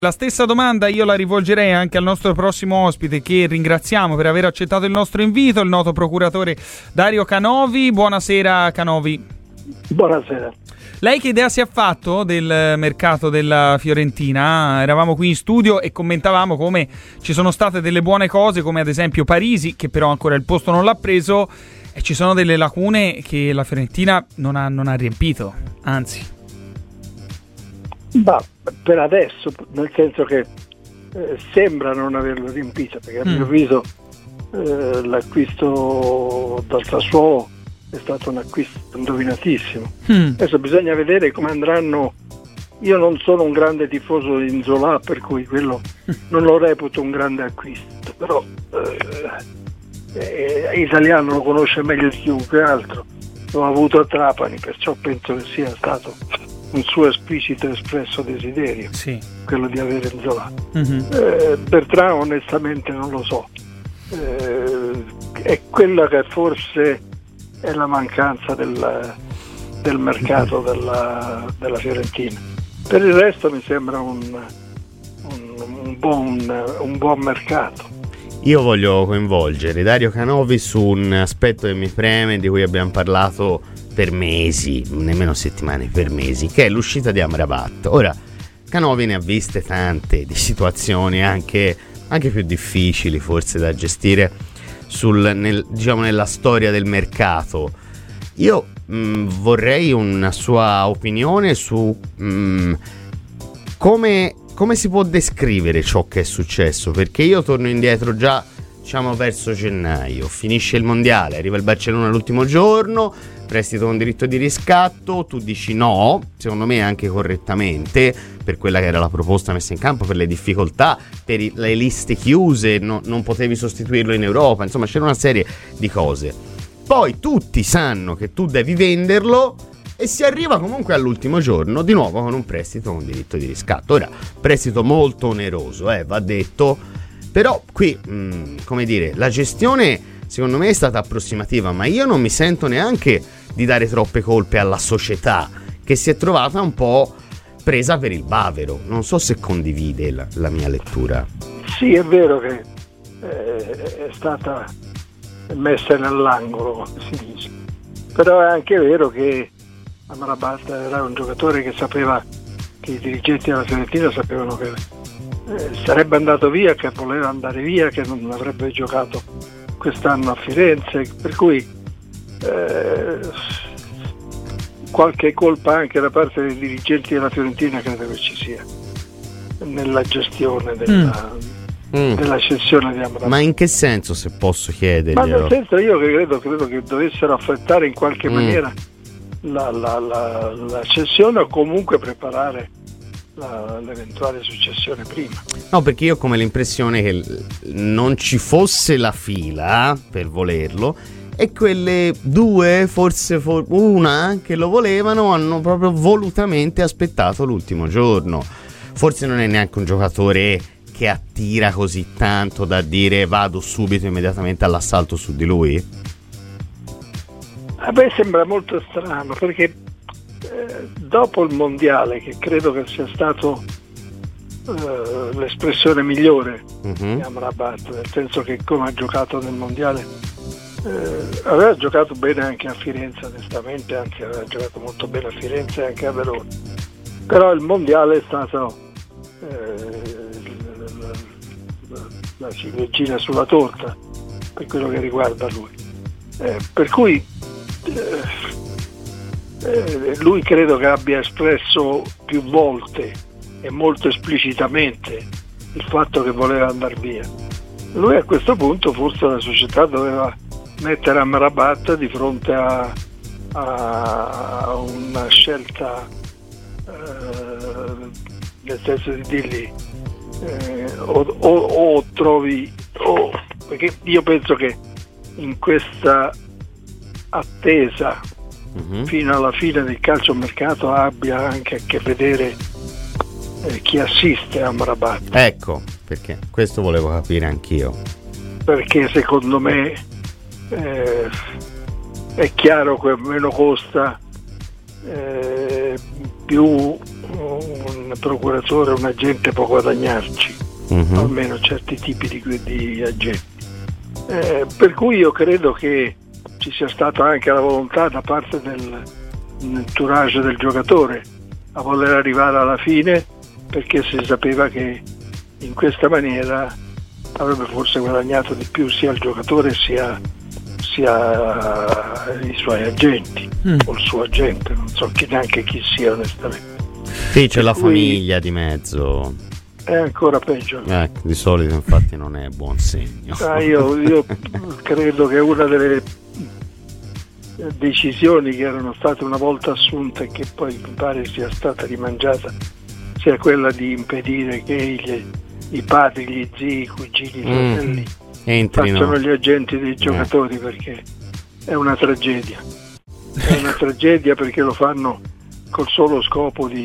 La stessa domanda io la rivolgerei anche al nostro prossimo ospite, che ringraziamo per aver accettato il nostro invito, il noto procuratore Dario Canovi. Buonasera Canovi. Buonasera. Lei che idea si è fatto del mercato della Fiorentina? Eravamo qui in studio e commentavamo come ci sono state delle buone cose, come ad esempio Parisi, che però ancora il posto non l'ha preso, e ci sono delle lacune che la Fiorentina non ha riempito, anzi. Ma per adesso, nel senso che sembra non averlo riempito, perché a mio avviso l'acquisto dal Sassuolo è stato un acquisto indovinatissimo. Adesso bisogna vedere come andranno. Io non sono un grande tifoso di Nzola, per cui quello non lo reputo un grande acquisto, però italiano lo conosce meglio di chiunque altro, l'ho avuto a Trapani, perciò penso che sia stato un suo esplicito espresso desiderio, sì, quello di avere Nzola. Bertrand onestamente non lo so, è quella che forse è la mancanza del mercato della Fiorentina. Per il resto mi sembra un buon mercato. Io voglio coinvolgere Dario Canovi su un aspetto che mi preme, di cui abbiamo parlato per mesi, nemmeno settimane, per mesi, che è l'uscita di Amrabat. Ora, Canovi ne ha viste tante di situazioni anche più difficili forse da gestire nella storia del mercato. Io vorrei una sua opinione su come si può descrivere ciò che è successo, perché io torno indietro già, diciamo, verso gennaio, finisce il mondiale, arriva il Barcellona l'ultimo giorno, prestito con diritto di riscatto, tu dici no, secondo me anche correttamente, per quella che era la proposta messa in campo, per le difficoltà, per le liste chiuse, non potevi sostituirlo in Europa, insomma c'era una serie di cose. Poi tutti sanno che tu devi venderlo e si arriva comunque all'ultimo giorno di nuovo con un prestito con diritto di riscatto. Ora, prestito molto oneroso, va detto, però qui, come dire, la gestione secondo me è stata approssimativa, ma io non mi sento neanche di dare troppe colpe alla società, che si è trovata un po' presa per il bavero. Non so se condivide la mia lettura. Sì, è vero che è stata messa nell'angolo, come si dice, però è anche vero che Amrabat era un giocatore che sapeva, che i dirigenti della Fiorentina sapevano che sarebbe andato via, che voleva andare via, che non avrebbe giocato quest'anno a Firenze, per cui qualche colpa anche da parte dei dirigenti della Fiorentina credo che ci sia nella gestione della cessione di Amrabat. Ma in che senso, se posso chiederglielo? Ma nel senso, io credo che dovessero affrettare in qualche maniera la cessione, o comunque preparare l'eventuale successione prima. No, perché io ho come l'impressione che non ci fosse la fila per volerlo, e quelle due, forse una che lo volevano, hanno proprio volutamente aspettato l'ultimo giorno. Forse non è neanche un giocatore che attira così tanto da dire vado subito immediatamente all'assalto su di lui. A me sembra molto strano, perché dopo il mondiale, che credo che sia stato l'espressione migliore di Amrabat, nel senso che come ha giocato nel mondiale, aveva giocato bene anche a Firenze, onestamente, anzi aveva giocato molto bene a Firenze e anche a Verona, però il mondiale è stato la ciliegina sulla torta per quello che riguarda lui, per cui lui credo che abbia espresso più volte e molto esplicitamente il fatto che voleva andare via. Lui a questo punto, forse la società doveva mettere Amrabat di fronte a una scelta, nel senso di dirgli o trovi, perché io penso che in questa attesa fino alla fine del calciomercato abbia anche a che vedere chi assiste a Amrabat. Ecco, perché questo volevo capire anch'io. Perché secondo me è chiaro che meno costa, più un procuratore, un agente può guadagnarci, almeno certi tipi di agenti. Per cui io credo che ci sia stata anche la volontà da parte dell'entourage del giocatore a voler arrivare alla fine, perché si sapeva che in questa maniera avrebbe forse guadagnato di più sia il giocatore sia i suoi agenti o il suo agente, non so neanche chi sia onestamente. Sì, c'è la famiglia di mezzo. È ancora peggio. Di solito infatti non è buon segno. Io credo che una delle decisioni che erano state una volta assunte e che poi mi pare sia stata rimangiata sia quella di impedire che i padri, gli zii, i cugini, i fratelli facciano gli agenti dei giocatori, perché è una tragedia. È una tragedia perché lo fanno col solo scopo di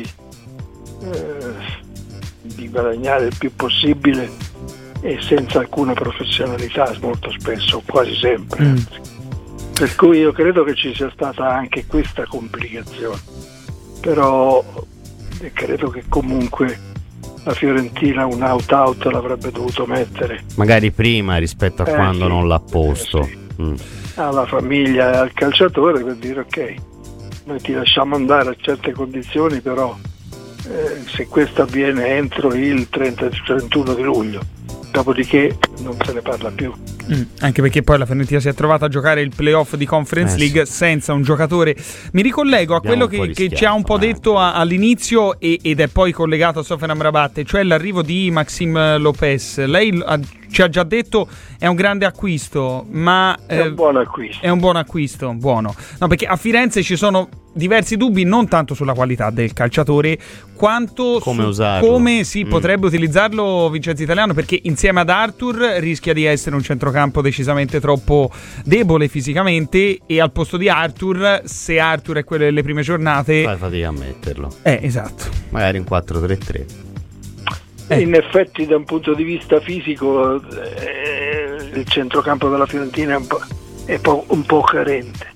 guadagnare il più possibile e senza alcuna professionalità, molto spesso, quasi sempre. Per cui io credo che ci sia stata anche questa complicazione, però credo che comunque la Fiorentina un out l'avrebbe dovuto mettere magari prima rispetto a quando non l'ha posto. Alla famiglia e al calciatore, per dire ok, noi ti lasciamo andare a certe condizioni, però se questo avviene entro il 31 di luglio, dopodiché non se ne parla più. Anche perché poi la Fiorentina si è trovata a giocare il playoff di Conference League senza un giocatore. Mi ricollego a quello che ci ha un po' detto all'inizio ed è poi collegato a Sofyan Amrabat, cioè l'arrivo di Maxime Lopez. Lei ci ha già detto è un grande acquisto, ma è un buon acquisto. È un buon acquisto, buono. No, perché a Firenze ci sono diversi dubbi, non tanto sulla qualità del calciatore quanto come si potrebbe utilizzarlo Vincenzo Italiano, perché insieme ad Arthur rischia di essere un centrocampo decisamente troppo debole fisicamente, e al posto di Arthur, se Arthur è quello delle prime giornate, fai fatica a metterlo. Esatto. Magari in 4-3-3. In effetti da un punto di vista fisico il centrocampo della Fiorentina è un po' carente.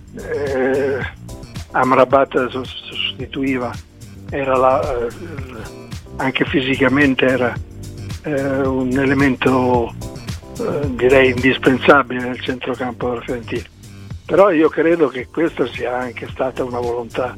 Amrabat sostituiva, era anche fisicamente era un elemento direi indispensabile nel centrocampo della Fiorentina, però io credo che questa sia anche stata una volontà.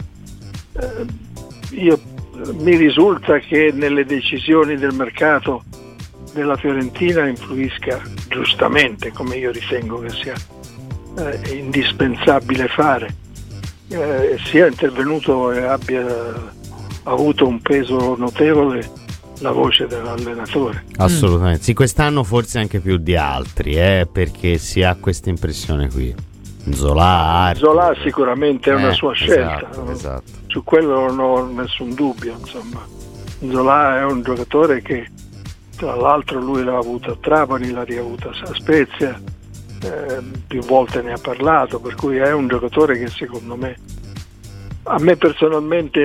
Mi risulta che nelle decisioni del mercato della Fiorentina influisca giustamente, come io ritengo che sia indispensabile fare, sia intervenuto e abbia avuto un peso notevole la voce dell'allenatore. Assolutamente, sì, quest'anno forse anche più di altri, perché si ha questa impressione qui. Zola sicuramente è una sua scelta, esatto. Su quello non ho nessun dubbio, insomma. Zola è un giocatore che tra l'altro lui l'ha avuto a Trapani, l'ha riavuto a Spezia, più volte ne ha parlato, per cui è un giocatore che secondo me, a me personalmente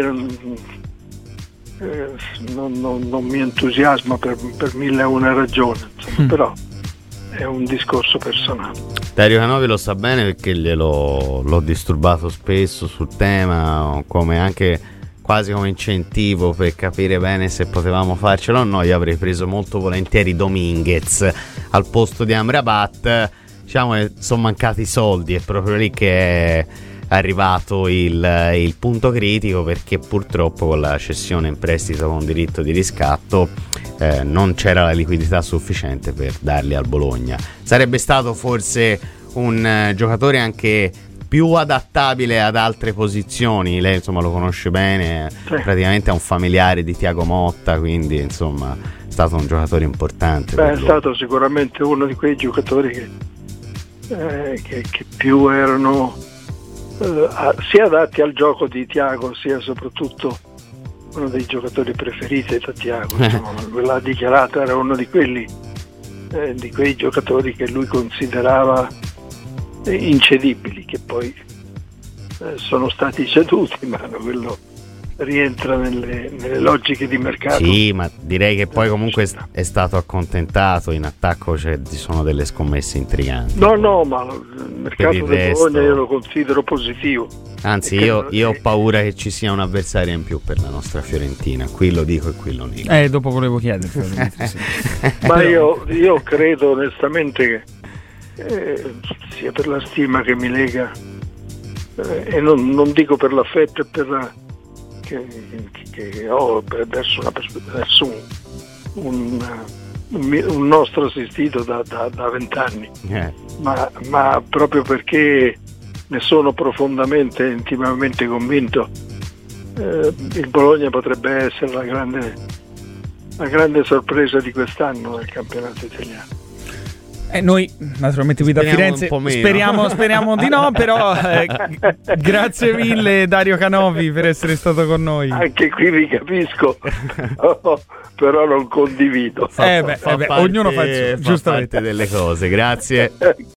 non mi entusiasma per 1001 ragioni, insomma, però è un discorso personale. Dario Canovi lo sa bene perché l'ho disturbato spesso sul tema, come anche quasi come incentivo per capire bene se potevamo farcelo o no. Io avrei preso molto volentieri Dominguez al posto di Amrabat. Diciamo che sono mancati i soldi, è proprio lì che è arrivato il punto critico, perché purtroppo con la cessione in prestito con diritto di riscatto non c'era la liquidità sufficiente per darli al Bologna. Sarebbe stato forse un giocatore anche più adattabile ad altre posizioni. Lei insomma lo conosce bene, praticamente è un familiare di Thiago Motta, quindi insomma è stato un giocatore importante. È stato sicuramente uno di quei giocatori che più erano sia adatti al gioco di Thiago, sia soprattutto uno dei giocatori preferiti da Thiago. L'ha dichiarato, era uno di quelli di quei giocatori che lui considerava incedibili, che poi sono stati ceduti, ma quello rientra nelle logiche di mercato. Sì, ma direi che poi comunque è stato accontentato. In attacco ci sono delle scommesse intriganti. No, ma il mercato del Bologna io lo considero positivo. Anzi, io ho paura che ci sia un'avversaria in più per la nostra Fiorentina. Qui lo dico e qui lo dico. Dopo volevo chiedere. Sì. Ma io credo onestamente che sia per la stima che mi lega e non dico per l'affetto e per che ho verso un nostro assistito da 20 anni, ma proprio perché ne sono profondamente, intimamente convinto, il Bologna potrebbe essere la grande sorpresa di quest'anno nel campionato italiano. Noi naturalmente qui da Firenze speriamo di no, però grazie mille Dario Canovi per essere stato con noi. Anche qui vi capisco, però non condivido. Ognuno fa il suo, giustamente delle cose. Grazie.